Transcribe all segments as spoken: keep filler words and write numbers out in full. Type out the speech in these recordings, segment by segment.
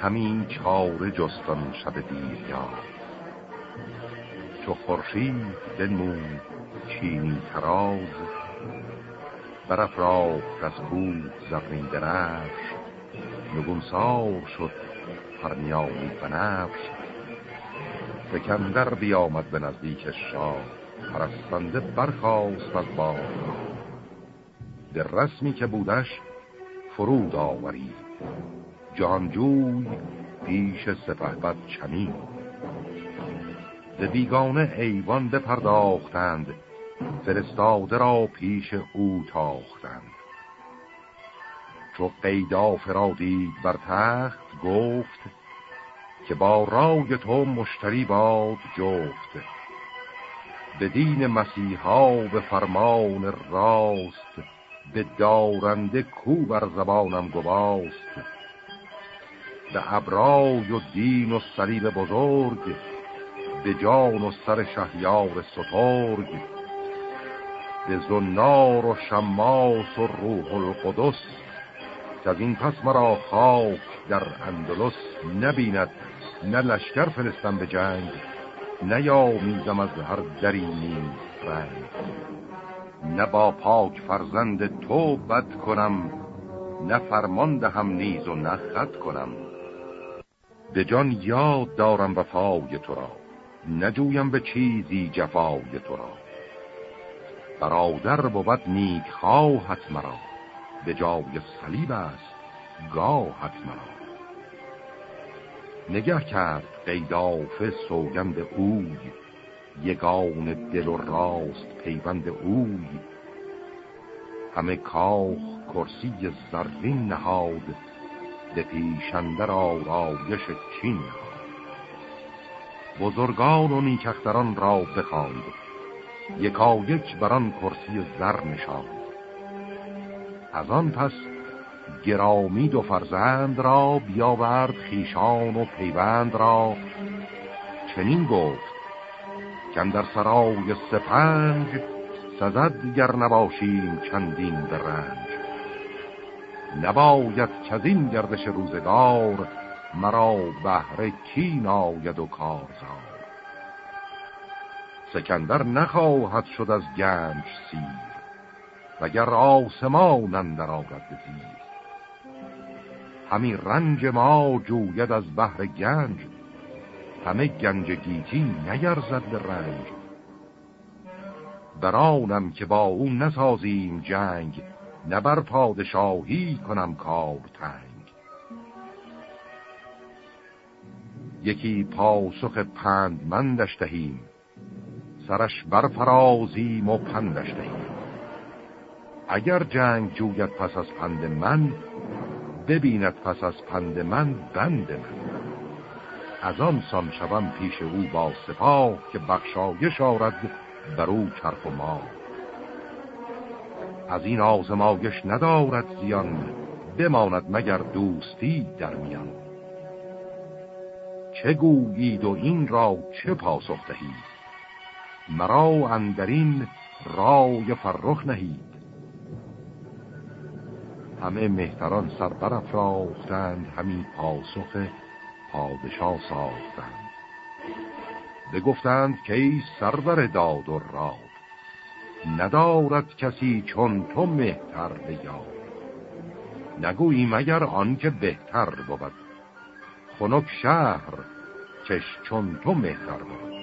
همین چاره جستان شب دیر یافت. چو خورشید بنمود چینی تراز، برافراخت از کوه زرین درفش. نگونسار شد پرنیانی بنفش. سکندر بیامد به نزدیک شاه، پرستنده برخاست از بار. در رسمی که بودش فرود آورید، جهانجوی پیش سپهبد چنین. ز بیگانه ایوان بپرداختند، فرستاده را پیش او تاختند. چو قیدافه را دید بر تخت، گفت که با رای تو مشتری باد جفت. به دین مسیحا به فرمان راست، به دارنده کو بر زبانم گواست. به ابرای و دین و صلیب بزرگ، به جان و سر شهریار سترگ. به زنار و شماس و روح القدس، که از این پس مرا خاک در اندلس. نبیند نه لشکر فرستم به جنگ، نیامیزم از هر دری نیز رنگ. نه با پاک فرزند تو بد کنم، نه فرمان دهم نیز و نه خط کنم. به جان یاد دارم وفای تو را، نجویم به چیزی جفای تو را. برادر بود نیک خواهت مرا، به جای صلیب است گاهت مرا. نگه کرد قیدافه سوگند اوی، یگان دل و راست پیوند اوی. همه کاخ کرسی زرین نهاد، به پیشندر آرایش چین نهاد. بزرگان و نیکختران را بخواند، یکا یک بران کرسی زر نشاند. از آن پس گرامی دو فرزند را، بیاورد خیشان و پیوند را. چنین گفت که اندر سرای سپنج، سزد گر نباشیم چندین به رنج. نباید که از این گردش روزگار، مرا بهر کین آید و کارزار. سکندر نخواهد شد از گنج سیر، وگر آسمان اندر آرد زیر. همی رنج ما جوید از بحر گنج، همه گنج گیتی نیرزد به رنج. برانم که با او نسازیم جنگ، نبر پادشاهی کنم کار تنگ. یکی پاسخ پندمندش دهیم، سرش برفرازیم و پندش دهیم. اگر جنگ جوید پس از پند من، ببیند پس از پند من بند من. از آن سان شوم پیش او با سپاه، که بخشایش آرد بر او چرخ و ماه. از این آزمایش ندارد زیان، بماند مگر دوستی در میان. چه گویید و این را چه پاسخ دهید، مرا اندرین رای فرخ نهید. همه مهتران سر برافراختند، همین پاسخ پادشاه ساختند. بگفتند که ای سرور داد و راد، ندارد کسی چون تو مهتر به یاد. نگویی مگر آن که بهتر بود، خنک شهر چش چون تو مهتر بود.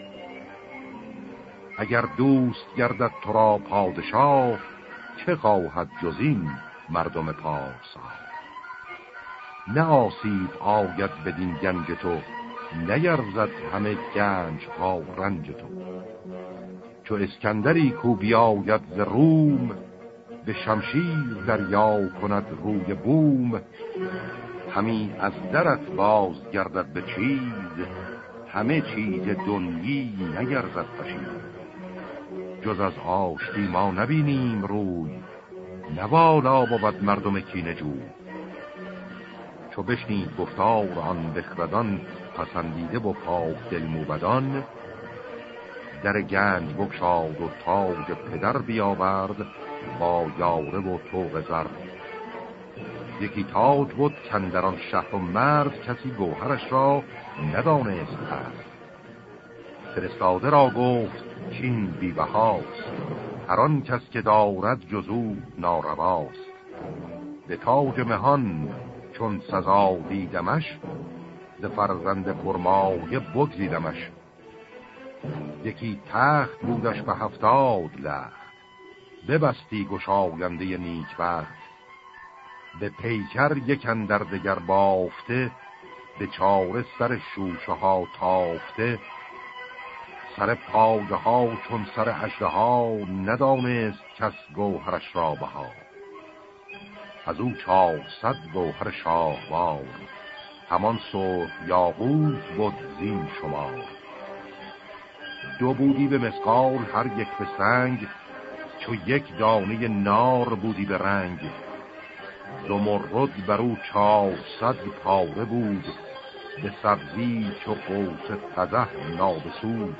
اگر دوست گردد تو را پادشاه، چه خواهد جز این مردم پارسا. نه آسیب آید بدین گنج تو، نیرزد همه گنج ها رنج تو. چو اسکندری کو بیاید ز روم، به شمشیر دریا کند روی بوم. همی از درت باز گردد به چیز، همه چیز دنیی نگردد پشید. جز از آشتی ما نبینیم روی، نوالا بود مردم کینه جوی. چو بشنید گفتار آن بخردان، پسندیده و پاک دل موبدان. در گنج بگشاد و تاج پدر بیاورد، با یاره و طوق زر. یکی تاج بود کندران شهر و مرد، کسی گوهرش را ندانست هست. فرستاده را گفت چین بی بهاست، هر آن کس که دارد جزو نارواست. به تاج مهان چون سزا دیدمش، ز فرزند پرمایه بگزیدمش. یکی تخت بودش به هفتاد لخت، ببستی گشاینده نیکبخت. به پیکر یک اندر دگر بافته، به چاره سر شوشه ها تافته. سر پاده ها چون سر اژدها، ندانست کس گوهرش را بها. از او چهارصد گوهر شاهوار، همان سرخ یاقوت بود زین شمار. دو بودی به مثقال هر یک به سنگ، چو یک دانه نار بودی به رنگ. زمرد بر او چهارصد پاره بود، به سبزی چو قوس قزح نابسود.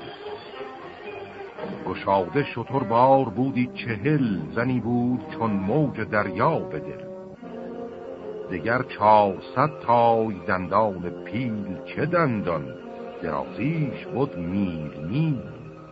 گشاده شتر بار بودی چهل، زنی بود چون موج دریا به دل. دگر چهارصد تای دندان پیل، چه دندان درازیش بود میل میل.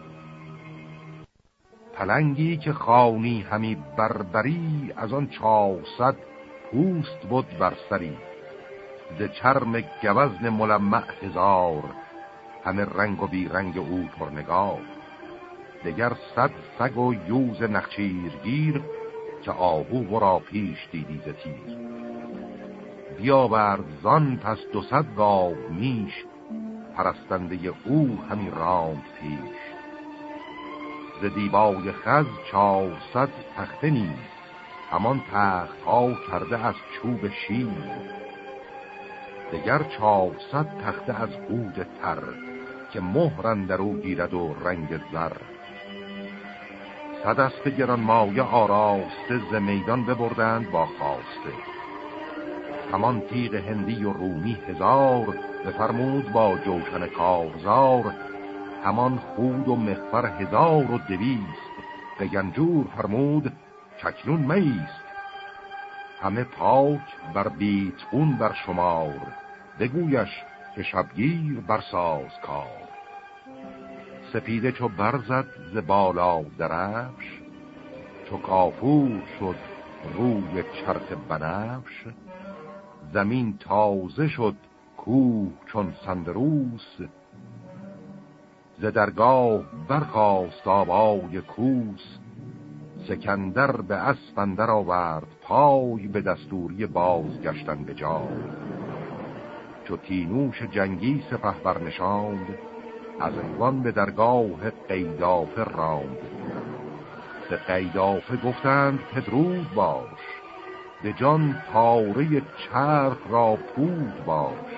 پلنگی که خوانی همی بربری، از آن چهارصد پوست بود بر سری. ز چرم گوزن ملمع هزار، همه رنگ و بی رنگ او پرنگار. دگر صد سگ و یوز نخچیرگیر، که آهو ورا پیش دیدی ز تیر. بیاورد زان پس دو صد گاو میش، پرستنده او همی راند پیش. ز دیبای خز چهارصد تخته نیز، همان تخت ها کرده از چوب شیر. دگر چهارصد تخته از عود تر، که مهر اندر او گیرد و رنگ زر. صد اسپ گرانمایه آراسته، ز میدان ببردند با خواسته. همان تیغ هندی و رومی هزار، بفرمود با جوشن کارزار. همان خود و مغفر هزار و دویست، به گنجور فرمود چکنون میست. همه پاک بر بیتقون بر شمار، بگویش که شبگیر برساز کار. سپیده چو برزد ز بالا درفش، چو کافور شد روی چرخ بنفش. زمین تازه شد کوه چون سندروس، ز درگاه برخاست آوای کوس. سکندر به اسپ اندر آورد پای، به دستوری بازگشتن به جای. چو تینوش جنگی سپه برنشاند، از ایوان به درگاه قیدافه راند. به قیدافه گفتند پدرود باش، به جان پاره چرخ را پود باش.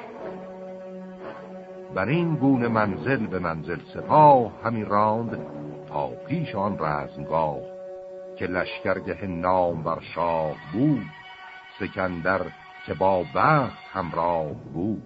بر این گونه منزل به منزل سپاه، همی راند تا پیش آن رزمگاه. که لشکرگه نام بر شاه بود، سکندر که با بخت همراه بود.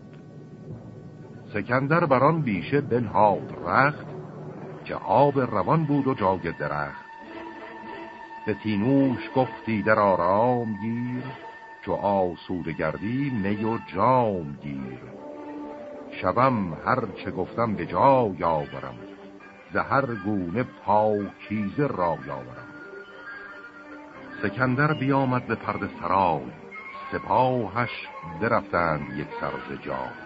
سکندر بران بیشه بنهاد رخت، که آب روان بود و جای درخت. به تینوش گفتی در آرام گیر، چو آسوده گردی می و جام گیر. شبم هر چه گفتم به جای آورم، ز هر گونه پاکیزه را یاورم. سکندر بیامد به پرده سرای، سپاهش درفتند یک سر ز جای.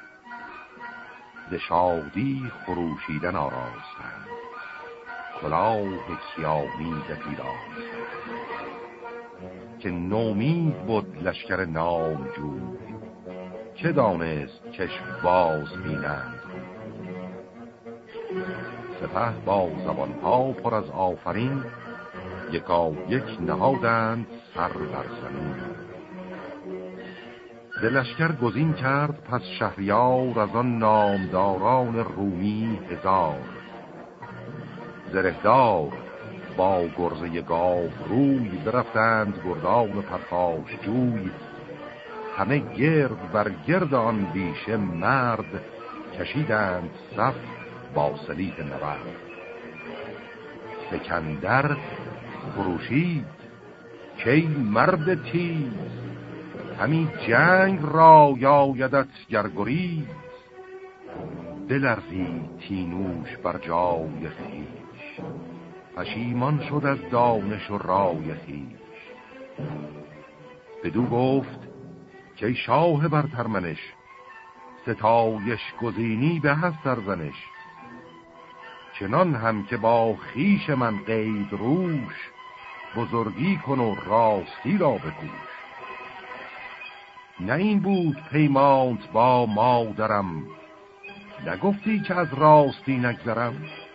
ز شادی خروشیدن آراستند، کلاه کیانی ز پیراستند. که نومید بود لشکر نامجوی، چه دانست چشم باز بینند. سپه با زبانها پر از آفرین، یکا یک نهادند سر بر زمین. ز لشکر گزین کرد پس شهریار، از آن نامداران رومی هزار. زرهدار با گرزه گاو روی، برفتند گردان پرخاش جوی. همه گرد بر گرد آن بیشه مرد، کشیدند صف با سلیح نبرد. سکندر خروشید کی مرد تیز، همی جنگ را یایدت گرگریز، دلرزی تینوش بر جای خویش، پشیمان شد از دانش و رای خویش. بدو گفت که شاه برترمنش، ستایش گزینی به هست سرزنش. چنان هم که با خیش من قید روش، بزرگی کن و راستی را بکوش. نه این بود پیمانت با مادرم، نگفتی که از راستی نگذرم.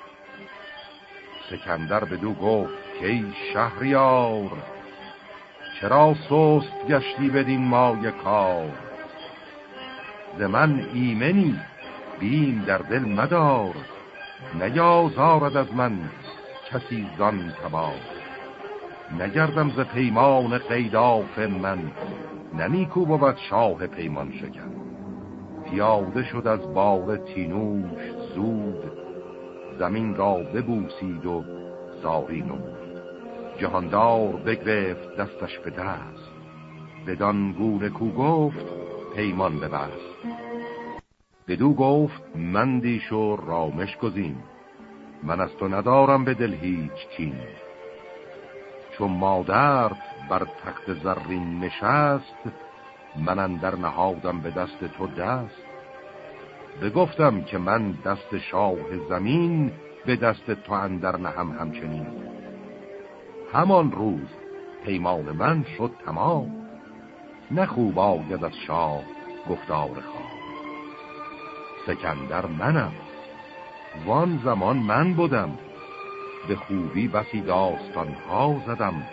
سکندر بدو گفت که ای شهریار، چرا سست گشتی بدین مایه کار. ز من ایمنی بیم در دل مدار، نیازارد از من کسی زان تبار. نگردم ز پیمان قیداف من، ننیکو بود شاه پیمان شکن. پیاده شد از بار تینوش زود، زمین را ببوسید و زاری نمود. جهاندار بگرفت دستش به دست، بدان گونه کو گفت پیمان ببست. بدو گفت مندیش و رامش گزین، من از تو ندارم به دل هیچ کین. چون مادرت بر تخت زرین نشست، من اندر نهادم به دست تو دست. بگفتم که من دست شاه زمین، به دست تو اندر نهم همچنین. همان روز پیمان من شد تمام، نه خوب آید از شاه گفتار خواه. سکندر منم وان زمان من بودم، به خوبی بسی داستان ها زدم.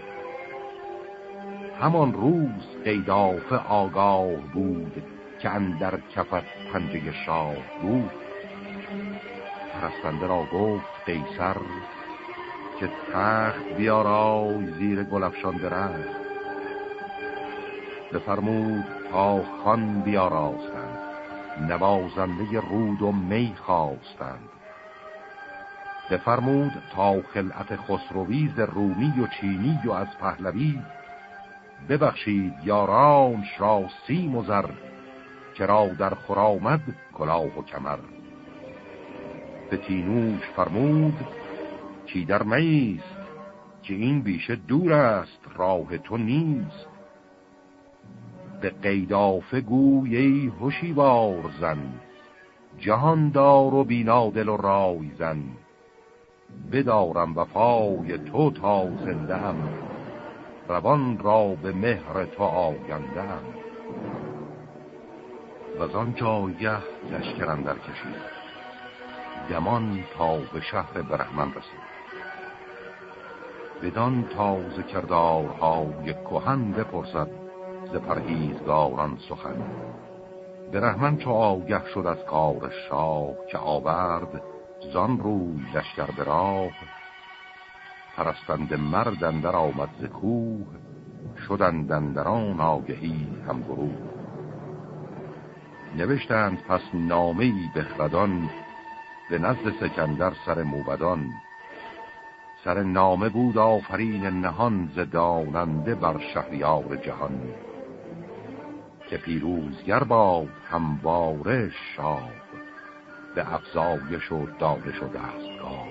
همان روز قیداف آگاه بود، که اندر کفت پنجه شاه بود. پرستنده را گفت قیصر، که تخت بیارای زیر گلفشان درخت. بفرمود تا خان بیاراستند، نوازنده رود و می خواستند. بفرمود تا خلعت خسروی ز رومی و چینی و از پهلوی. ببخشید یارانش را سیم و زر، چرا در خرامد کلاه و کمر. به تینوش فرمود چی در میست، که این بیشه دور است راه تو نیست. به قیدافه گوی ای هوشیوار زن، جهاندار و بینادل و رای زن. بدارم وفای تو تا زنده ام، روان را به مهر تو آگنده ام. و آن جایه لشکر اندر کشید، دمان تا به شهر برهمن رسید. بدان تازه کردارهای کهن بپرسد، ز پرهیزگاران سخن. برهمن چو آگه شد از کار شاه، که آورد زان روی لشکر به راه. پرستنده مرد اندر آمد ز کوه، شدند اندران آگهی هم گروه. نوشتند پس نامه‌ای بخردان، به نزد سکندر سر موبدان. سر نامه بود آفرین نهان، ز داننده بر شهریار جهان. که پیروزگر باد همواره شاه، به افزایش و دانش و دستگاه.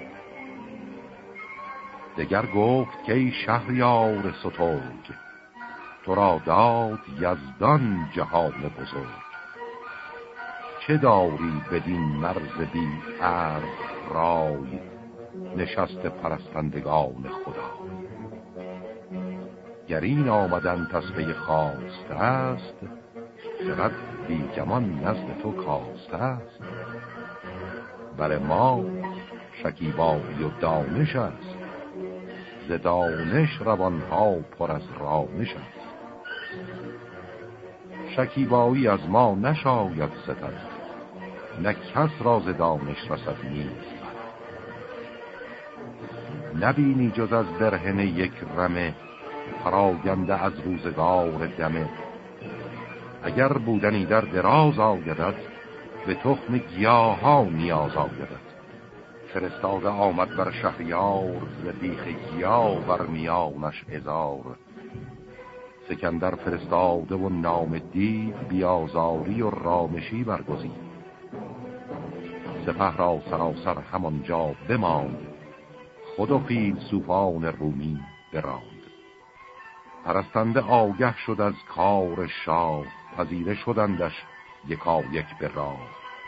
دگر گفت که ای شهریار سترگ، تو را داد یزدان جهان بزرگ. چه داری بدین مرز بی عرض رای، نشست پرستندگان خدا. گر این آمدن تصفیه خواست است، خرد بی گمان نزد تو کاست است. بر ما شکیبایی و دانش است، ز دانش روانها پر از رامش است. شکیبایی از ما نشاید ستد، نه کس را ز دانش رسد نیست. نبینی جز از برهنه یک رمه، پراگنده از روزگار دمه. اگر بودنی در دراز آیدد، به تخم گیاه ها نیاز آیدد. فرستاده آمد بر شهریار، ز بیخ گیاه بر میانش هزار. سکندر فرستاده و نام دیو بیازاری و رامشی برگزید. سپه را سراسر همانجا بماند، خود و فیلسوفان رومی براند. پرستنده آگه شد از کار شاه، پذیره شدندش یکا یک به راه.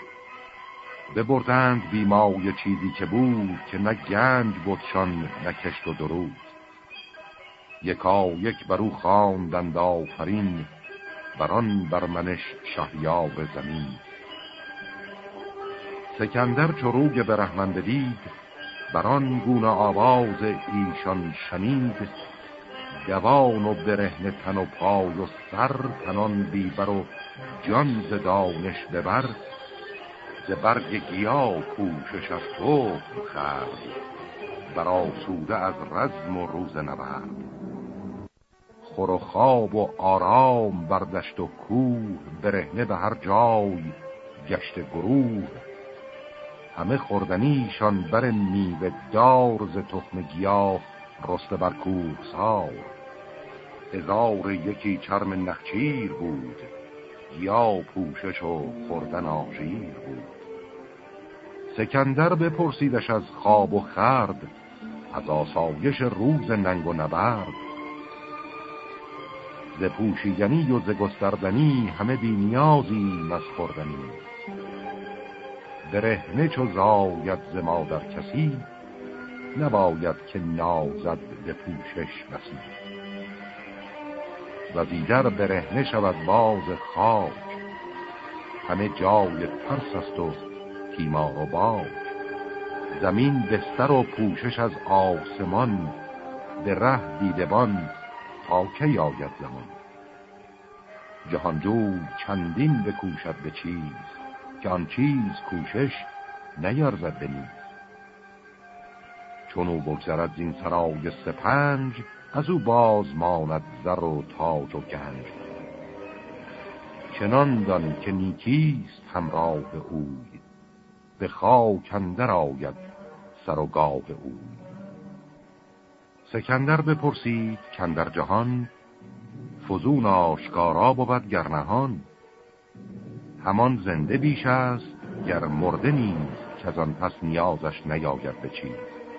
ببردند بیمای چیزی که بود، که نه گنج بودشان نه کشت و درود. یکا یک برو خواندند آفرین، بران برمنش شهریار زمین. سکندر چو روی برهمن بدید، بران گونه آواز ایشان شنید. دوان و برهنه تن و پای و سر، تنان بیبر و جان ز دانش ببر. ز برگ گیا پوشش از تخم خورد، برآسوده از رزم و روز نبرد. خور و خواب و آرام بر دشت و کوه، برهنه به هر جای گشت گروه. همه خوردنیشان بر میوه دار، ز تخم گیاه رسته بر کوه سار. هزار یکی چرم نخچیر بود، یا پوشش و خوردن آشیر بود. سکندر بپرسیدش از خواب و خورد، از آسایش روز ننگ و نبرد. ز پوشیدنی و ز گستردنی، همه بی نیازیم از خوردنی. برهنه چو زاید ز مادر کسی، نباید که نازد به پوشش بسی. وزیدر برهنه شود باز خاک، همه جای ترس است و تیمار و باک. زمین بستر و پوشش از آسمان، به ره دیدبان تا کی آید زمان. جهانجوی چندین بکوشد به چیز، که آن چیز کوشش نیارزد به نیز. چون او بگذرد زین سرای سپنج، از او باز ماند زر و تاج و گنج. چنان دان که نیکیست همراه اوی، به خاک اندر آید سر و گاه اوی. سکندر بپرسید کاندر جهان، فزون آشکارا بود گر نهان. همان زنده بیش است گر مرده نیست، که از آن پس نیازش نیاید به چیز.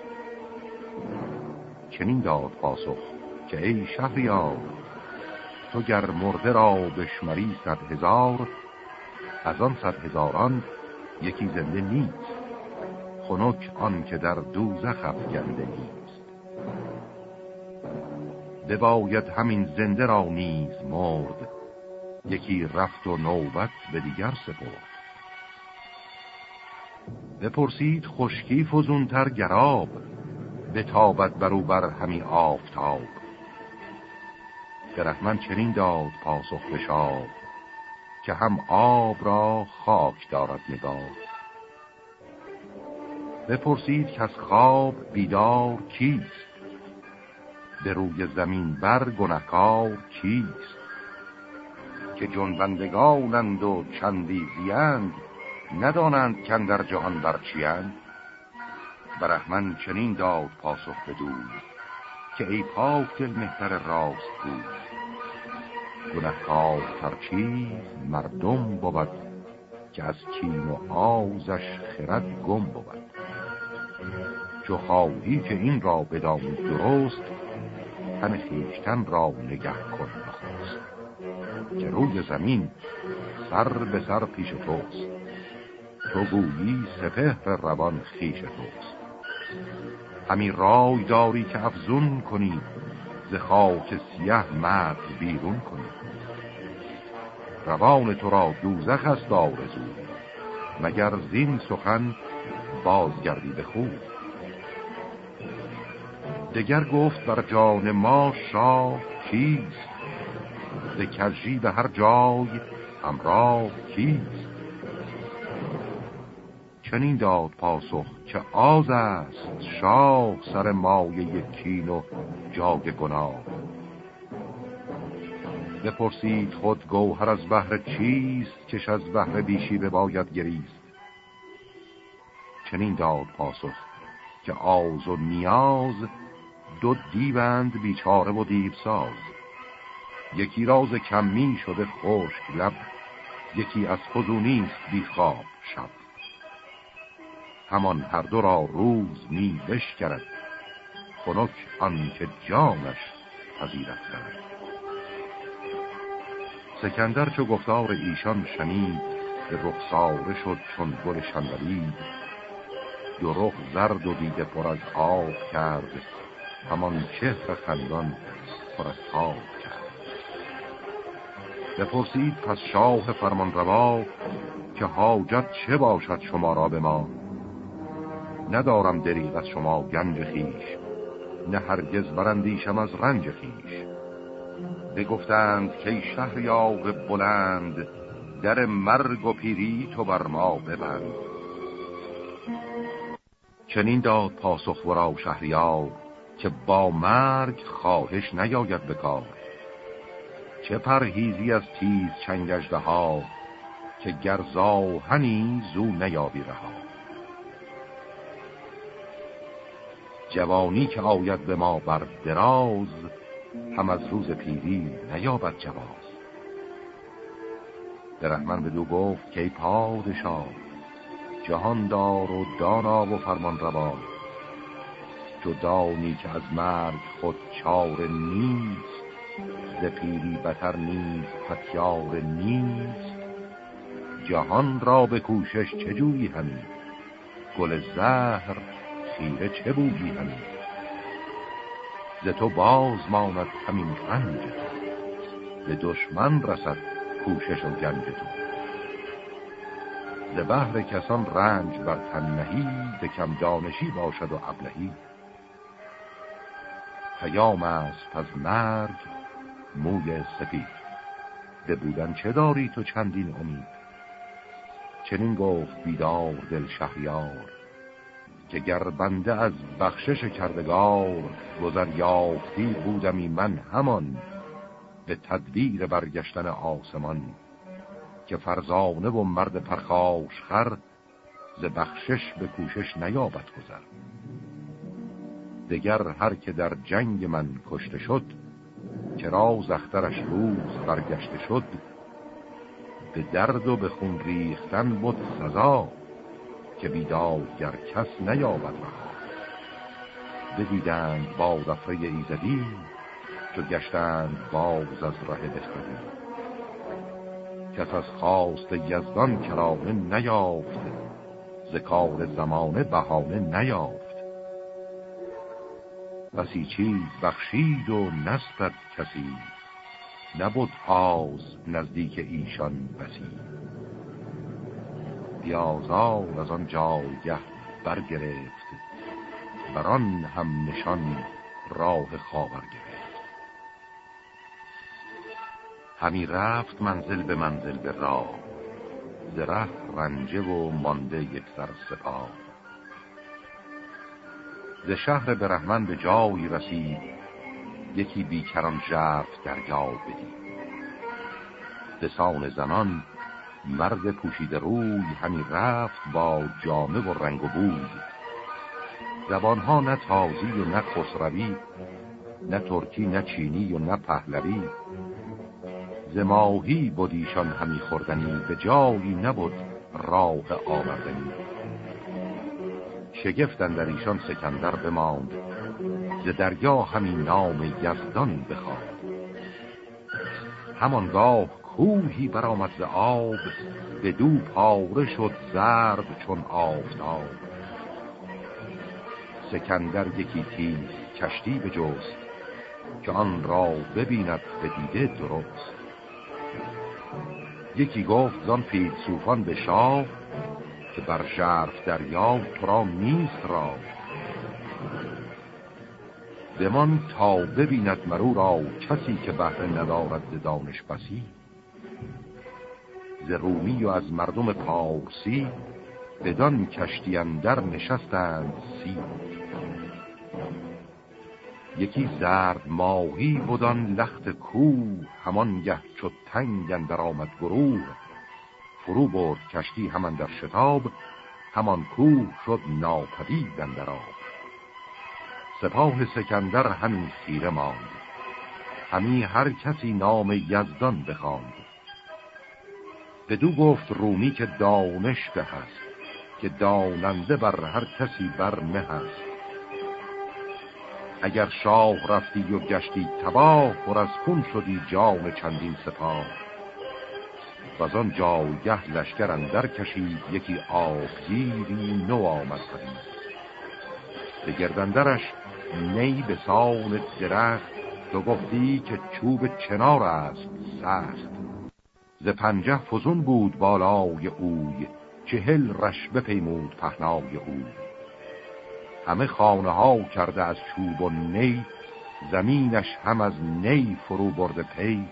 چنین داد پاسخ که ای شهریار، تو گر مرده را بشمری صد هزار، از آن صد هزاران یکی زنده نیست. خنک آن که در دوزخ افگنده نیست. بباید همین زنده را نیز مرد، یکی رفت و نوبت به دیگر سپرد. بپرسید خشکی فزونتر گراب، بتابد برو بر همی آفتاب. برهمن چنین داد پاسخ به شاه، که هم آب را خاک دارد نگاه. بپرسید که از خواب بیدار کیست، به روی زمین بر گنهکار کیست. که جنبندگانند و چندی زیند، ندانند که در جهان بر چیند. برهمن چنین داد پاسخ بدوی، که ای پاک دل مهتر راست بود. گنهکار تر چیز مردم بود، که از کین و آزش خرد گم بود. چو خواهی که این را بدانی درست، تن خویشتن را نگه کن نخست. که روی زمین سر به سر پیش توست، تو گویی سپهر روان خویش توست. همین رای داری که افزون کنی، ز خاک سیه مرد بیرون کنی. روان تو را دوزخ است آرزو، مگر زین سخن بازگردی به خوب. دگر گفت بر جان ما شاه کیست، ز کژی به هر جای همراه کیست. چنین داد پاسخ که آز است شاه، سر مایه کین و جای گناه. بپرسید خود گوهر از بحر چیست، کش از بحر بیشی بباید گریست. چنین داد پاسخ که آز و نیاز، دو دیوند بیچاره و دیو ساز. یکی راز کمی شده خشک لب، یکی از فزونیست بی خواب شب. همان هر دو را روز می بشکرد، خنک آن که جانش پذیرت کرد. سکندر چو گفتار ایشان شنید، به رخساره شد چون گل شنبلید. دو رخ زرد و دیده پر از آب کرد، همان چهر خندان پر از تاب کرد. بپرسید پس شاه فرمان روا، که حاجت چه باشد شما را به ما؟ ندارم دریغ از شما گنج خیش، نه هرگز برندیشم از رنج خیش. بگفتند که شهریار بلند، در مرگ و پیری تو بر ما ببند. چنین داد پاسخ ورا شهریار، که با مرگ خواهش نیاید بکار. چه پرهیزی از تیز چنگ اژدها، که گر ز آهنی زو نیابی رها. جوانی که آید به ما بر دراز، هم از روز پیری نیابد جواز. برهمن بدو گفت که ای پادشاه، جهاندار و دانا و فرمان روا. تو دانی که از مرگ خود چار نیست، ز پیری بتر نیز پتیار نیست. جهان را به کوشش چه جویی همی، گل زهر خیره چه بویی همی. ز تو باز ماند همین رنج تو، به دشمن رسد کوشش و گنج تو. ز بهر کسان رنج بر تن نهی، به کم دانشی باشد و ابلهی. پیام است از مرگ موی سپید، به بودن چه داری تو چندین امید. چنین گفت بیدار دل شهریار، که گر بنده از بخشش کردگار. گذر یافتی بودمی من همان، به تدبیر برگشتن آسمان. که فرزانه و مرد پرخاش خر، ز بخشش به کوشش نیابد گذر. دگر هر که در جنگ من کشته شد، که راز اخترش روز برگشته شد. به درد و به خون ریختن بود سزا، که بیدادگر کس نیابد رها. بدیدند با ظفره ایزدی، چو گشتند باز از ره بخردی. کس از خواست یزدان کرانه نیافت، ز کار زمانه بهانه نیافت. بسی چیز بخشید و نستد کسی، نبود آز نزدیک ایشان بسی. بیازار از آن جایگه برگرفت، بران هم نشان راه خاور گرفت. همی رفت منزل به منزل به راه، ز ره رنجه و مانده یک سر سپاه. ز شهر برهمن به جایی رسید، یکی بیکران ژرف دریا بدید. دسان زنان مرد پوشیده روی، همی رفت با جامه و رنگ و بوی. زبانها نه تازی و نه خسروی، نه ترکی نه چینی و نه پهلوی. ز ماهی بودیشان همی خوردنی، به جایی نبود راه آوردنی. شگفتن در ایشان سکندر بماند، ز دریا همی نام یزدان بخواند. همانگاه کوهی برآمد ز آب، بدو پاره شد زرد چون آفتاب. سکندر یکی تیز کشتی بجست، که آن را ببیند به دیده درست. یکی گفت زان فیلسوفان به شاه، که بر ژرف دریا تو را نیست را. بمان تا ببیند مرو را کسی، که بهره ندارد ز دانش بسی. ز رومی و از مردم پارسی، بدان کشتی اندر نشستند سی. یکی زرد ماهی بدان لخت کوه، همانگه چو تنگ اندر آمد گروه. فرو برد کشتی همان در شتاب، همان کوه شد ناپدید اندر آب. سپاه سکندر همین خیره ماند، همی هر کسی نام یزدان بخواند. بدو گفت رومی که دانش به هست، که داننده بر هر کسی بر مه هست. اگر شاه رفتی و گشتی تباه، پر از خون شدی جان چندین سپاه. و از آن جایگه لشکر اندر کشید، یکی آبگیری نو آمد پدید. به گردندرش نی به سان درخت، تو گفتی که چوب چنار است سخت. ز پنجه فزون بود بالای اوی، چهل رش بپیمود پهنای اوی. همه خانه ها کرده از چوب و نی، زمینش هم از نی فرو برده پی.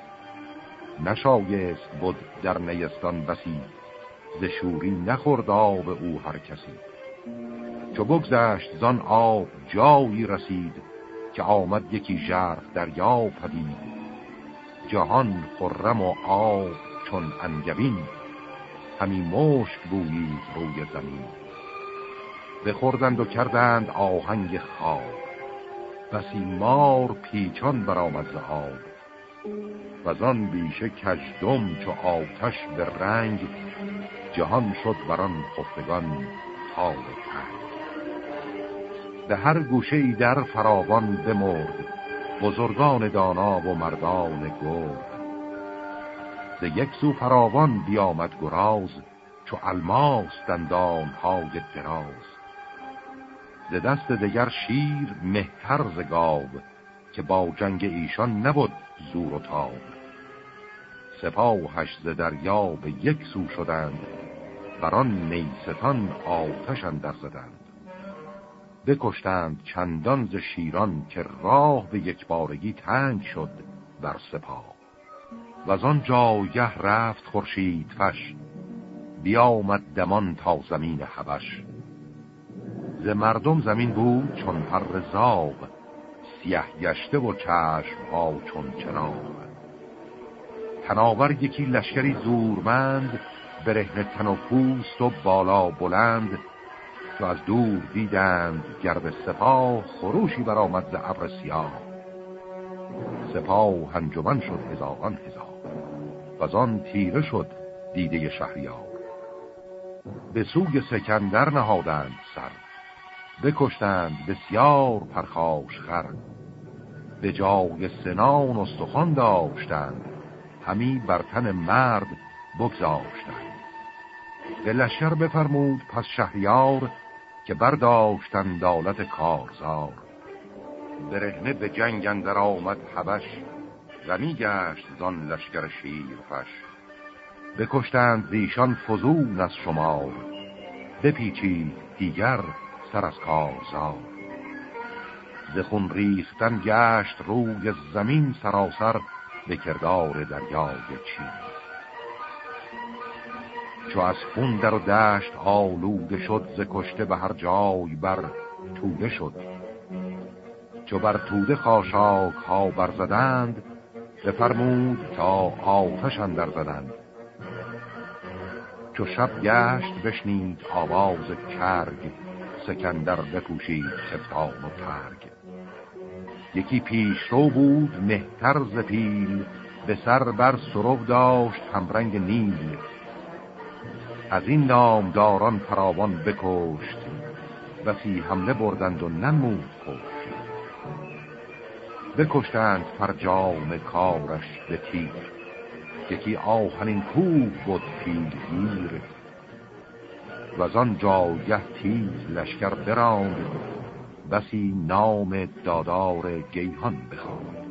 نشایست بود در نیستان بسی، ز شوری نخورد آب او هر کسی. چو بگذشت زان آب جایی رسید، که آمد یکی ژرف دریا پدید. جهان خرم و آب چون انگبین، همی مشک بویید روی زمین. بخوردند و کردند آهنگ خواب، بسی مار پیچان برآمد ز آب. وزان بیشه کژدم چو آتش به رنگ، جهان شد بران خفتگان تاب تنگ. به هر گوشه ای در فراوان بمرد، بزرگان دانا و مردان گرد. ز یک سو فراوان بیامد گراز، چو الماس دندان های دراز. ز دست دگر شیر مهتر ز گاو، که با جنگ ایشان نبود زور و تاب. سپاهش ز دریا به یک سو شدند، بران نیستان آتش اندر زدند. بکشتند چندان ز شیران، که راه به یک بارگی تنگ شد بر سپاه. و از آن جایگه رفت خورشید فش، بیامد دمان تا زمین حبش. ز مردم زمین بود چون پر زاغ، سیه گشته و چشم ها چون چراغ. تناور یکی لشکری زورمند، برهنه تن و پوست و بالا بلند. چو از دور دیدند گرد سپاه، خروشی برآمد ز ابر سیاه. سپاه انجمن شد هزاران هزار، وزان تیره شد دیده شهریار. به سوی سکندر نهادند سر، بکشتند بسیار پرخاش خر. به جای سنان استخوان داشتند، همی بر تن مرد بگذاشتند. به لشکر بفرمود پس شهریار، که برداشتند دولت کارزار. برهنه به جنگ اندر آمد حبش، غمی گشت زان لشکر شیرفش. بکشتند زیشان فزون از شمار، بپیچید دیگر سر از کارزار. ز خون ریختن گشت روی زمین سراسر، به کردار دریای چین. چو از خون در و دشت آلوده شد، ز کشته به هر جای بر توده شد. چو بر توده خاشاک ها برزدند، بفرمود تا آتش اندر زدند. چو شب گشت بشنید آواز کرگ، سکندر بپوشید کفتان و ترگ. یکی پیش رو بود مهتر ز پیل، به سر بر سرو داشت همرنگ نیل. از این نامداران فراوان بکشت، بسی حمله بردند و نمود کشت. بکشتند فرجام کارش به تیر، یکی آهنین کوه بود پیلگیر. و از آن جایه تیز لشکر براند، بسی نام دادار گیهان بخواند.